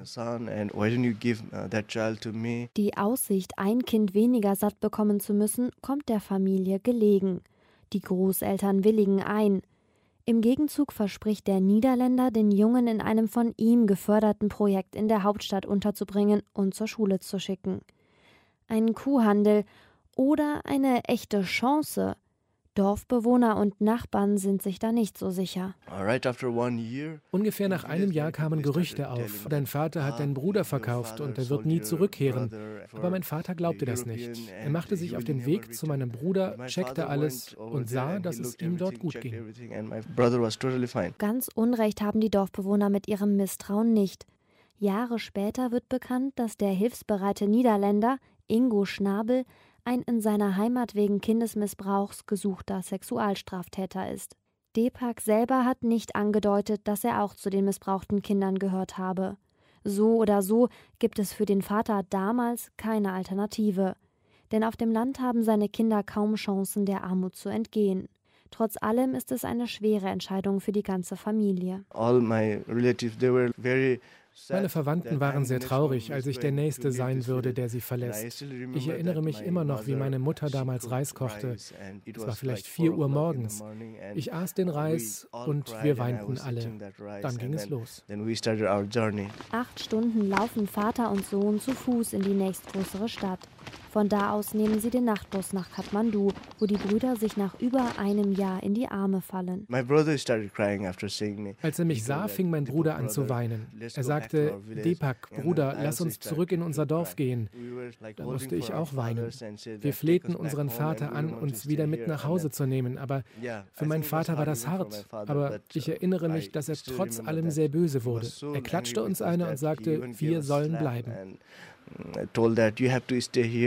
Speaker 4: Die Aussicht, ein Kind weniger satt bekommen zu müssen, kommt der Familie gelegen. Die Großeltern willigen ein. Im Gegenzug verspricht der Niederländer, den Jungen in einem von ihm geförderten Projekt in der Hauptstadt unterzubringen und zur Schule zu schicken. Ein Kuhhandel oder eine echte Chance? Dorfbewohner und Nachbarn sind sich da nicht so sicher.
Speaker 7: Ungefähr nach einem Jahr kamen Gerüchte auf. Dein Vater hat deinen Bruder verkauft und er wird nie zurückkehren. Aber mein Vater glaubte das nicht. Er machte sich auf den Weg zu meinem Bruder, checkte alles und sah, dass es ihm dort gut ging.
Speaker 4: Ganz Unrecht haben die Dorfbewohner mit ihrem Misstrauen nicht. Jahre später wird bekannt, dass der hilfsbereite Niederländer Ingo Schnabel ein in seiner Heimat wegen Kindesmissbrauchs gesuchter Sexualstraftäter ist. Deepak selber hat nicht angedeutet, dass er auch zu den missbrauchten Kindern gehört habe. So oder so gibt es für den Vater damals keine Alternative. Denn auf dem Land haben seine Kinder kaum Chancen, der Armut zu entgehen. Trotz allem ist es eine schwere Entscheidung für die ganze Familie.
Speaker 7: Meine Verwandten waren sehr traurig, als ich der Nächste sein würde, der sie verlässt. Ich erinnere mich immer noch, wie meine Mutter damals Reis kochte. Es war vielleicht 4 Uhr morgens. Ich aß den Reis und wir weinten alle. Dann ging es los.
Speaker 4: 8 Stunden laufen Vater und Sohn zu Fuß in die nächstgrößere Stadt. Von da aus nehmen sie den Nachtbus nach Kathmandu, wo die Brüder sich nach über einem Jahr in die Arme fallen.
Speaker 7: Als er mich sah, fing mein Bruder an zu weinen. Er sagte, Deepak, Bruder, lass uns zurück in unser Dorf gehen. Da musste ich auch weinen. Wir flehten unseren Vater an, uns wieder mit nach Hause zu nehmen. Aber für meinen Vater war das hart. Aber ich erinnere mich, dass er trotz allem sehr böse wurde. Er klatschte uns eine und sagte, wir sollen bleiben.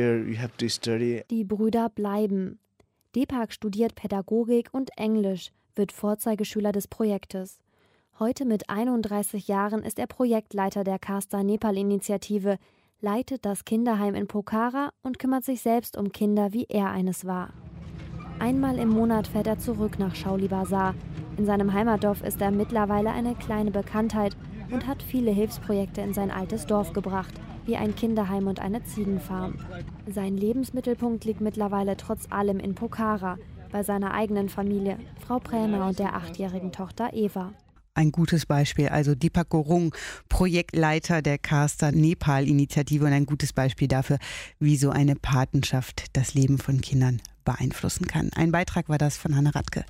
Speaker 7: Die
Speaker 4: Brüder bleiben. Deepak studiert Pädagogik und Englisch, wird Vorzeigeschüler des Projektes. Heute mit 31 Jahren ist er Projektleiter der Kasta Nepal-Initiative, leitet das Kinderheim in Pokhara und kümmert sich selbst um Kinder, wie er eines war. Einmal im Monat fährt er zurück nach Shauli Bazaar. In seinem Heimatdorf ist er mittlerweile eine kleine Bekanntheit und hat viele Hilfsprojekte in sein altes Dorf gebracht, wie ein Kinderheim und eine Ziegenfarm. Sein Lebensmittelpunkt liegt mittlerweile trotz allem in Pokhara, bei seiner eigenen Familie, Frau Prämer und der 8-jährigen Tochter Eva.
Speaker 2: Ein gutes Beispiel, also Deepak Gurung, Projektleiter der Kasta Nepal-Initiative und ein gutes Beispiel dafür, wie so eine Patenschaft das Leben von Kindern beeinflussen kann. Ein Beitrag war das von Hanne Radke.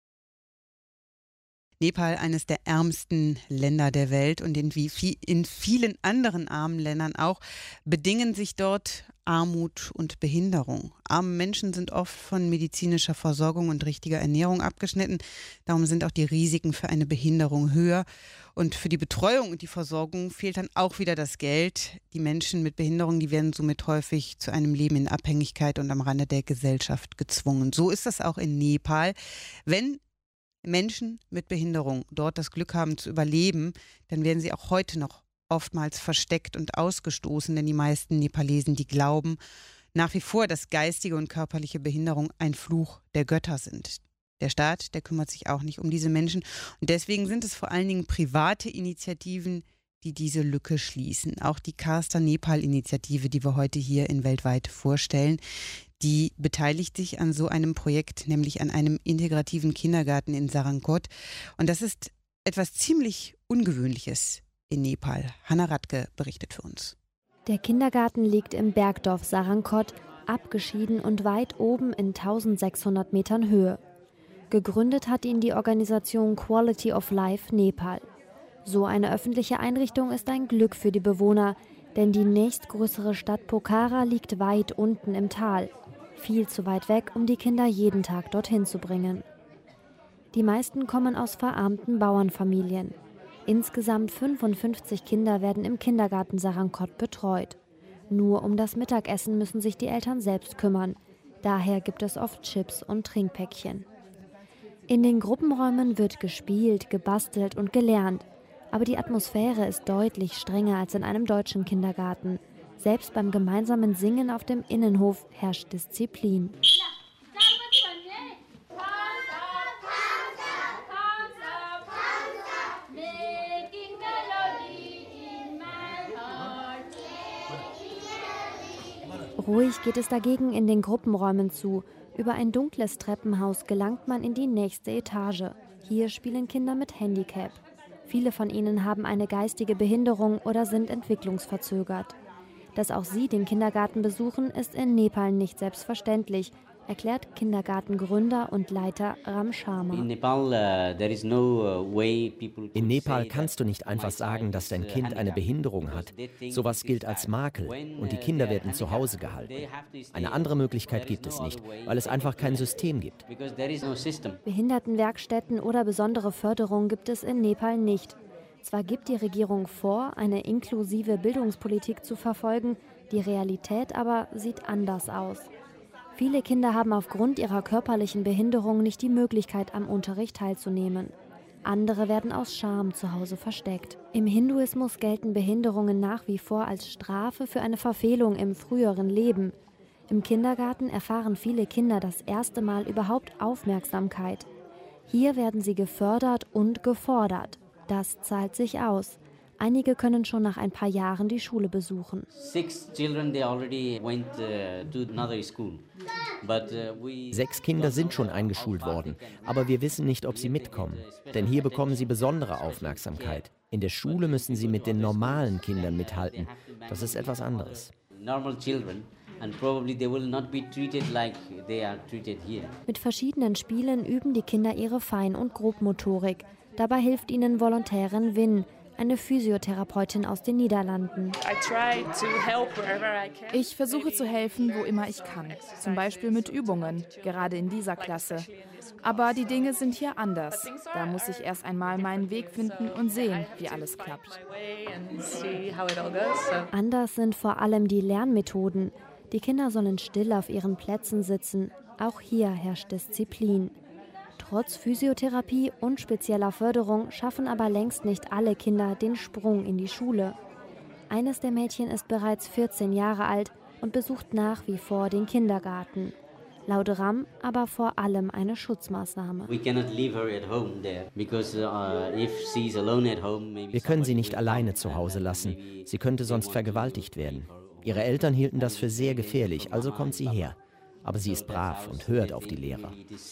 Speaker 2: Nepal, eines der ärmsten Länder der Welt und in vielen anderen armen Ländern auch, bedingen sich dort Armut und Behinderung. Arme Menschen sind oft von medizinischer Versorgung und richtiger Ernährung abgeschnitten. Darum sind auch die Risiken für eine Behinderung höher. Und für die Betreuung und die Versorgung fehlt dann auch wieder das Geld. Die Menschen mit Behinderung, die werden somit häufig zu einem Leben in Abhängigkeit und am Rande der Gesellschaft gezwungen. So ist das auch in Nepal. Wenn Menschen mit Behinderung dort das Glück haben zu überleben, dann werden sie auch heute noch oftmals versteckt und ausgestoßen, denn die meisten Nepalesen, die glauben nach wie vor, dass geistige und körperliche Behinderung ein Fluch der Götter sind. Der Staat, der kümmert sich auch nicht um diese Menschen und deswegen sind es vor allen Dingen private Initiativen, die diese Lücke schließen. Auch die Kasta Nepal-Initiative, die wir heute hier in Weltweit vorstellen, die beteiligt sich an so einem Projekt, nämlich an einem integrativen Kindergarten in Sarankot. Und das ist etwas ziemlich Ungewöhnliches in Nepal. Hanna Radke berichtet für uns.
Speaker 4: Der Kindergarten liegt im Bergdorf Sarankot, abgeschieden und weit oben in 1600 Metern Höhe. Gegründet hat ihn die Organisation Quality of Life Nepal. So eine öffentliche Einrichtung ist ein Glück für die Bewohner, denn die nächstgrößere Stadt Pokhara liegt weit unten im Tal. Viel zu weit weg, um die Kinder jeden Tag dorthin zu bringen. Die meisten kommen aus verarmten Bauernfamilien. Insgesamt 55 Kinder werden im Kindergarten Sarankot betreut. Nur um das Mittagessen müssen sich die Eltern selbst kümmern. Daher gibt es oft Chips und Trinkpäckchen. In den Gruppenräumen wird gespielt, gebastelt und gelernt. Aber die Atmosphäre ist deutlich strenger als in einem deutschen Kindergarten. Selbst beim gemeinsamen Singen auf dem Innenhof herrscht Disziplin. Ruhig geht es dagegen in den Gruppenräumen zu. Über ein dunkles Treppenhaus gelangt man in die nächste Etage. Hier spielen Kinder mit Handicap. Viele von ihnen haben eine geistige Behinderung oder sind entwicklungsverzögert. Dass auch sie den Kindergarten besuchen, ist in Nepal nicht selbstverständlich, erklärt Kindergartengründer und Leiter Ram Sharma.
Speaker 9: In Nepal kannst du nicht einfach sagen, dass dein Kind eine Behinderung hat. Sowas gilt als Makel und die Kinder werden zu Hause gehalten. Eine andere Möglichkeit gibt es nicht, weil es einfach kein System gibt.
Speaker 4: Behindertenwerkstätten oder besondere Förderung gibt es in Nepal nicht. Zwar gibt die Regierung vor, eine inklusive Bildungspolitik zu verfolgen, die Realität aber sieht anders aus. Viele Kinder haben aufgrund ihrer körperlichen Behinderung nicht die Möglichkeit, am Unterricht teilzunehmen. Andere werden aus Scham zu Hause versteckt. Im Hinduismus gelten Behinderungen nach wie vor als Strafe für eine Verfehlung im früheren Leben. Im Kindergarten erfahren viele Kinder das erste Mal überhaupt Aufmerksamkeit. Hier werden sie gefördert und gefordert. Das zahlt sich aus. Einige können schon nach ein paar Jahren die Schule besuchen.
Speaker 9: 6 Kinder sind schon eingeschult worden, aber wir wissen nicht, ob sie mitkommen. Denn hier bekommen sie besondere Aufmerksamkeit. In der Schule müssen sie mit den normalen Kindern mithalten. Das ist etwas anderes.
Speaker 4: Mit verschiedenen Spielen üben die Kinder ihre Fein- und Grobmotorik. Dabei hilft ihnen Volontärin Win, eine Physiotherapeutin aus den Niederlanden.
Speaker 10: Ich versuche zu helfen, wo immer ich kann. Zum Beispiel mit Übungen, gerade in dieser Klasse. Aber die Dinge sind hier anders. Da muss ich erst einmal meinen Weg finden und sehen, wie alles klappt.
Speaker 4: Anders sind vor allem die Lernmethoden. Die Kinder sollen still auf ihren Plätzen sitzen. Auch hier herrscht Disziplin. Trotz Physiotherapie und spezieller Förderung schaffen aber längst nicht alle Kinder den Sprung in die Schule. Eines der Mädchen ist bereits 14 Jahre alt und besucht nach wie vor den Kindergarten. Laut Ram aber vor allem eine Schutzmaßnahme.
Speaker 9: Wir können sie nicht alleine zu Hause lassen. Sie könnte sonst vergewaltigt werden. Ihre Eltern hielten das für sehr gefährlich, also kommt sie her. Aber sie ist brav und hört auf die Lehrer.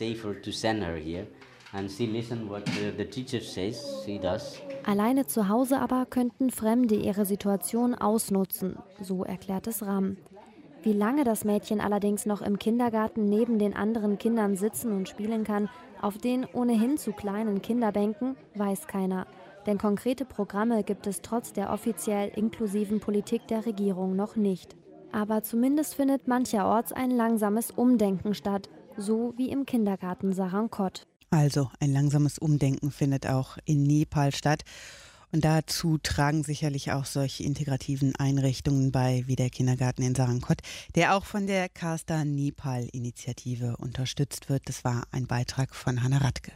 Speaker 4: Alleine zu Hause aber könnten Fremde ihre Situation ausnutzen, so erklärt es Ram. Wie lange das Mädchen allerdings noch im Kindergarten neben den anderen Kindern sitzen und spielen kann, auf den ohnehin zu kleinen Kinderbänken, weiß keiner. Denn konkrete Programme gibt es trotz der offiziell inklusiven Politik der Regierung noch nicht. Aber zumindest findet mancherorts ein langsames Umdenken statt, so wie im Kindergarten Sarankot.
Speaker 2: Also ein langsames Umdenken findet auch in Nepal statt. Und dazu tragen sicherlich auch solche integrativen Einrichtungen bei, wie der Kindergarten in Sarankot, der auch von der Kasta Nepal-Initiative unterstützt wird. Das war ein Beitrag von Hannah Radke.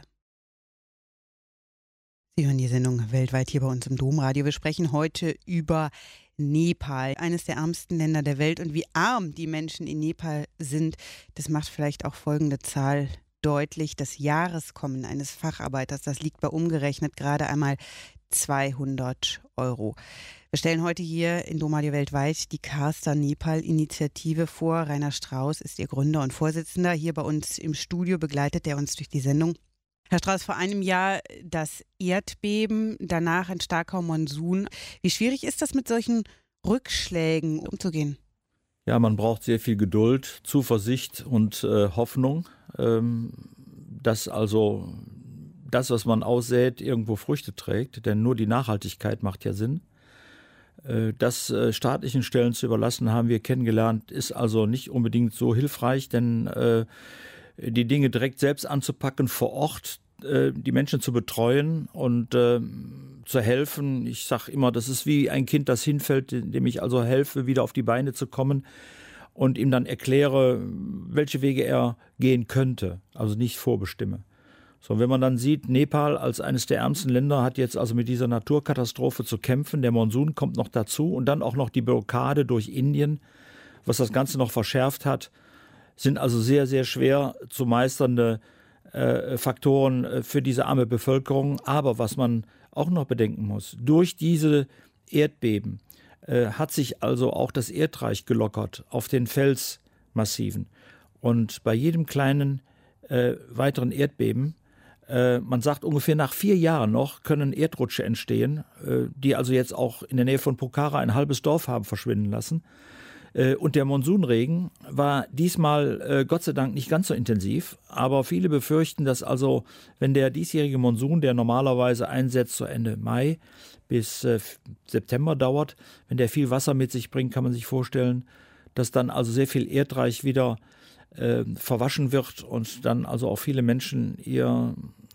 Speaker 2: Sie hören die Sendung weltweit hier bei uns im Domradio. Wir sprechen heute über Nepal, eines der ärmsten Länder der Welt. Und wie arm die Menschen in Nepal sind, das macht vielleicht auch folgende Zahl deutlich. Das Jahreskommen eines Facharbeiters, das liegt bei umgerechnet gerade einmal 200 €. Wir stellen heute hier in Domradio weltweit die Kasta Nepal-Initiative vor. Rainer Strauß ist ihr Gründer und Vorsitzender. Hier bei uns im Studio begleitet er uns durch die Sendung. Herr Strauß, vor einem Jahr das Erdbeben, danach ein starker Monsun. Wie schwierig ist das, mit solchen Rückschlägen umzugehen?
Speaker 3: Ja, man braucht sehr viel Geduld, Zuversicht und Hoffnung, dass also das, was man aussät, irgendwo Früchte trägt. Denn nur die Nachhaltigkeit macht ja Sinn. Das staatlichen Stellen zu überlassen, haben wir kennengelernt, ist also nicht unbedingt so hilfreich, denn die Dinge direkt selbst anzupacken, vor Ort die Menschen zu betreuen und zu helfen. Ich sage immer, das ist wie ein Kind, das hinfällt, dem ich also helfe, wieder auf die Beine zu kommen und ihm dann erkläre, welche Wege er gehen könnte, also nicht vorbestimme. So, wenn man dann sieht, Nepal als eines der ärmsten Länder hat jetzt also mit dieser Naturkatastrophe zu kämpfen, der Monsun kommt noch dazu und dann auch noch die Blockade durch Indien, was das Ganze noch verschärft hat, sind also sehr, sehr schwer zu meisternde Faktoren für diese arme Bevölkerung. Aber was man auch noch bedenken muss, durch diese Erdbeben hat sich also auch das Erdreich gelockert auf den Felsmassiven. Und bei jedem kleinen weiteren Erdbeben, man sagt ungefähr nach 4 Jahren noch, können Erdrutsche entstehen, die also jetzt auch in der Nähe von Pokhara ein halbes Dorf haben verschwinden lassen. Und der Monsunregen war diesmal Gott sei Dank nicht ganz so intensiv, aber viele befürchten, dass also, wenn der diesjährige Monsun, der normalerweise einsetzt so Ende Mai bis September dauert, wenn der viel Wasser mit sich bringt, kann man sich vorstellen, dass dann also sehr viel Erdreich wieder verwaschen wird und dann also auch viele Menschen ihr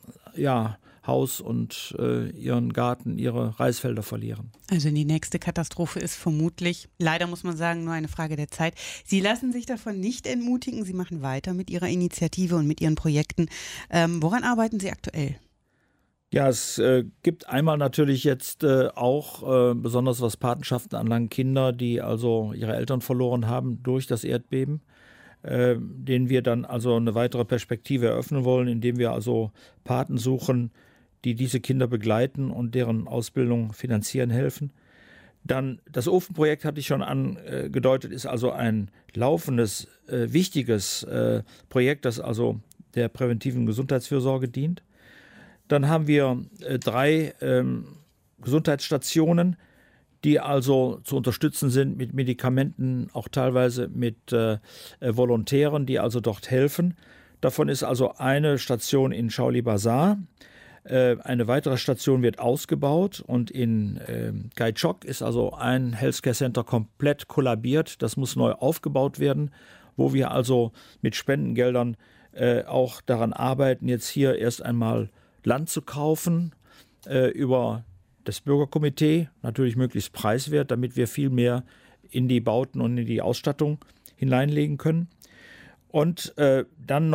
Speaker 3: Haus und ihren Garten, ihre Reisfelder verlieren.
Speaker 2: Also die nächste Katastrophe ist vermutlich, leider muss man sagen, nur eine Frage der Zeit. Sie lassen sich davon nicht entmutigen. Sie machen weiter mit Ihrer Initiative und mit Ihren Projekten. Woran arbeiten Sie aktuell?
Speaker 3: Ja, es gibt einmal natürlich jetzt auch, besonders was Patenschaften anlangt, Kinder, die also ihre Eltern verloren haben durch das Erdbeben, denen wir dann also eine weitere Perspektive eröffnen wollen, indem wir also Paten suchen, die diese Kinder begleiten und deren Ausbildung finanzieren helfen. Dann das Ofenprojekt, hatte ich schon angedeutet, ist also ein laufendes, wichtiges Projekt, das also der präventiven Gesundheitsfürsorge dient. Dann haben wir 3 Gesundheitsstationen, die also zu unterstützen sind mit Medikamenten, auch teilweise mit Volontären, die also dort helfen. Davon ist also eine Station in Chauli Bazar. Eine weitere Station wird ausgebaut und in Gaichok ist also ein Healthcare Center komplett kollabiert. Das muss neu aufgebaut werden, wo wir also mit Spendengeldern auch daran arbeiten, jetzt hier erst einmal Land zu kaufen über das Bürgerkomitee, natürlich möglichst preiswert, damit wir viel mehr in die Bauten und in die Ausstattung hineinlegen können. Und dann noch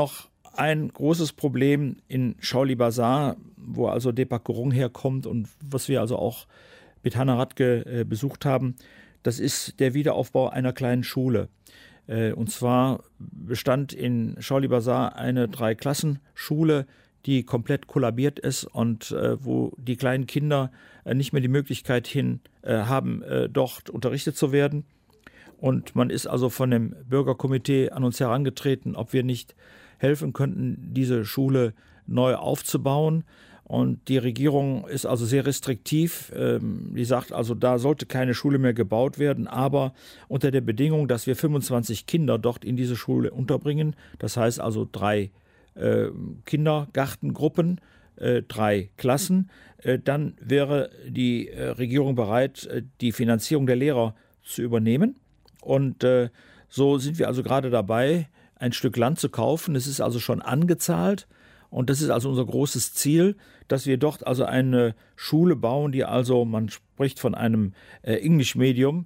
Speaker 3: ein großes Problem in Shauli Bazar, wo also Deepak Gurung herkommt und was wir also auch mit Hannah Radke besucht haben. Das ist der Wiederaufbau einer kleinen Schule. Und zwar bestand in Shauli Bazar eine 3-Klassen-Schule, die komplett kollabiert ist und wo die kleinen Kinder nicht mehr die Möglichkeit haben, dort unterrichtet zu werden. Und man ist also von dem Bürgerkomitee an uns herangetreten, ob wir nicht helfen könnten, diese Schule neu aufzubauen. Und die Regierung ist also sehr restriktiv. Die sagt also, da sollte keine Schule mehr gebaut werden, aber unter der Bedingung, dass wir 25 Kinder dort in diese Schule unterbringen. Das heißt also 3 Kindergartengruppen, 3 Klassen. Dann wäre die Regierung bereit, die Finanzierung der Lehrer zu übernehmen. Und so sind wir also gerade dabei, ein Stück Land zu kaufen. Es ist also schon angezahlt. Und das ist also unser großes Ziel, dass wir dort also eine Schule bauen, die also, man spricht von einem English-Medium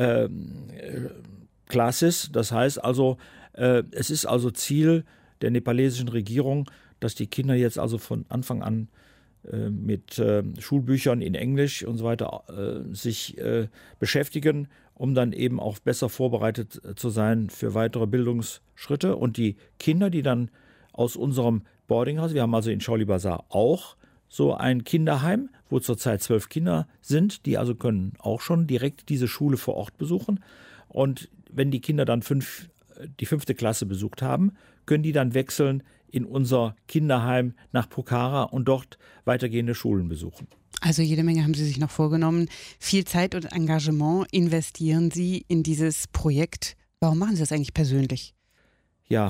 Speaker 3: Classes. Das heißt also, es ist also Ziel der nepalesischen Regierung, dass die Kinder jetzt also von Anfang an mit Schulbüchern in Englisch und so weiter sich beschäftigen, um dann eben auch besser vorbereitet zu sein für weitere Bildungsschritte. Und die Kinder, die dann aus unserem Boardinghaus, wir haben also in Shauli Bazar auch so ein Kinderheim, wo zurzeit 12 Kinder sind, die also können auch schon direkt diese Schule vor Ort besuchen. Und wenn die Kinder dann die 5. Klasse besucht haben, können die dann wechseln in unser Kinderheim nach Pokhara und dort weitergehende Schulen besuchen.
Speaker 2: Also jede Menge haben Sie sich noch vorgenommen. Viel Zeit und Engagement investieren Sie in dieses Projekt. Warum machen Sie das eigentlich persönlich?
Speaker 3: Ja,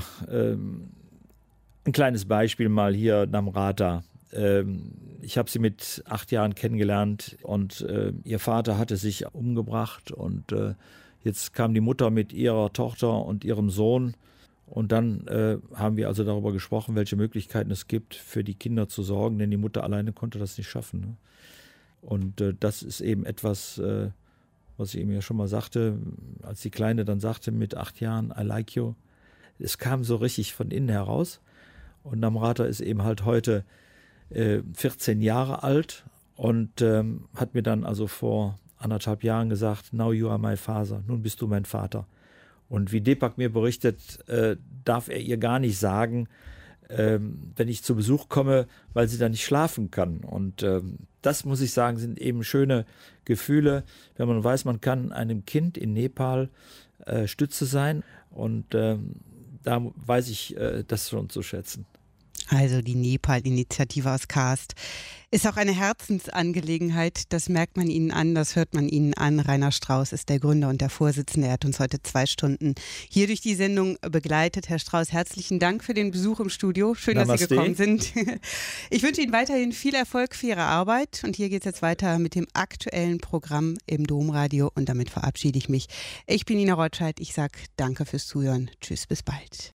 Speaker 3: ein kleines Beispiel mal hier, Namrata. Ich habe sie mit 8 Jahren kennengelernt und ihr Vater hatte sich umgebracht und jetzt kam die Mutter mit ihrer Tochter und ihrem Sohn und dann haben wir also darüber gesprochen, welche Möglichkeiten es gibt, für die Kinder zu sorgen, denn die Mutter alleine konnte das nicht schaffen. Ne? Und das ist eben etwas, was ich eben ja schon mal sagte, als die Kleine dann sagte mit 8 Jahren, I like you, es kam so richtig von innen heraus. Und Namrata ist eben halt heute 14 Jahre alt und hat mir dann also vor 1,5 Jahren gesagt, now you are my father, nun bist du mein Vater. Und wie Deepak mir berichtet, darf er ihr gar nicht sagen, wenn ich zu Besuch komme, weil sie dann nicht schlafen kann. Und das, muss ich sagen, sind eben schöne Gefühle, wenn man weiß, man kann einem Kind in Nepal Stütze sein. Und da weiß ich das schon zu schätzen.
Speaker 2: Also die Nepal-Initiative aus Kast ist auch eine Herzensangelegenheit. Das merkt man Ihnen an, das hört man Ihnen an. Rainer Strauß ist der Gründer und der Vorsitzende. Er hat uns heute 2 Stunden hier durch die Sendung begleitet. Herr Strauß, herzlichen Dank für den Besuch im Studio. Schön, Namaste, dass Sie gekommen sind. Ich wünsche Ihnen weiterhin viel Erfolg für Ihre Arbeit. Und hier geht es jetzt weiter mit dem aktuellen Programm im Domradio. Und damit verabschiede ich mich. Ich bin Nina Rotscheid. Ich sage danke fürs Zuhören. Tschüss, bis bald.